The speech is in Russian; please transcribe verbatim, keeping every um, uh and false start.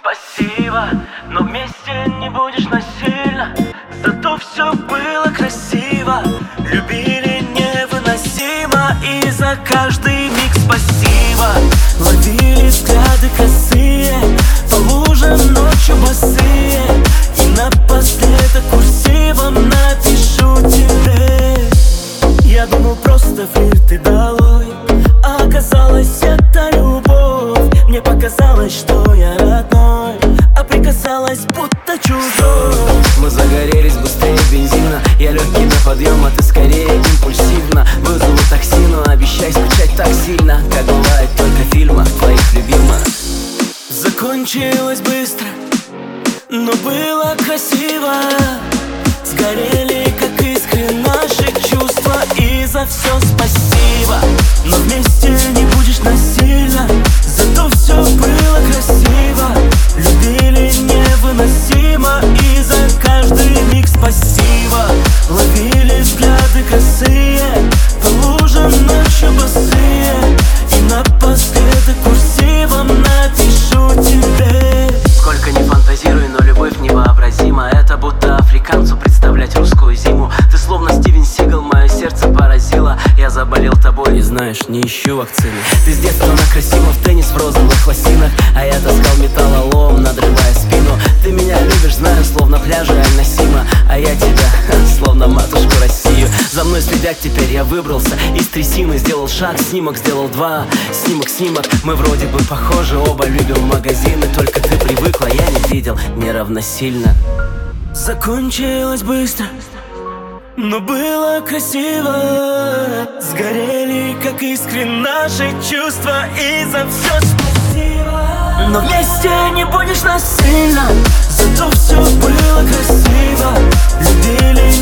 спасибо, но вместе не будешь насильно. Зато все было красиво, любили невыносимо. И за каждый миг спасибо. Ловили взгляды косые, по лужам ночью босые. И напоследок курсивом напишу тебе: я думал, просто флирт и долой, а оказалось, это любовь. Мне показалось, что я родной, а прикасалась, будто чужой. Мы загорелись быстрее бензина. Я легкий на подъем, а ты скорее импульсивно. Вызову такси, но обещай скучать так сильно, как бывает только в фильмах твоих любимых. Закончилось быстро, но было красиво. Сгорели, как искры, наши чувства. И за все спасибо, но вместе не будешь насильно. Зато все было красиво, любили невыносимо. И за каждый миг спасибо. Ловили взгляды косые, по лужам ночью босые. И напоследок курсивом напишу тебе: сколько не фантазируй, но любовь невообразима. Это будто африканцу представлять русскую зиму. Ты словно Стивен Сигал, мое сердце поразило. Я заболел тобой и знаешь, не ищу вакцины. Ты с детства накрасила в теннис в розовых лосинах, а я таскал металлолом, надрывая спину. Ты меня любишь, знаю, словно пляжи Аль-Насима, а я тебя, словно матушку Россию. За мной следят теперь, я выбрался из трясины. Сделал шаг, снимок, сделал два. Снимок, снимок, мы вроде бы похожи. Оба любим магазины, только ты привыкла, я не видел, не равносильно. Закончилось быстро, но было красиво. Сгорели, как искры, наши чувства. И за все спасибо, но вместе не будешь насильно. Зато все было красиво, любили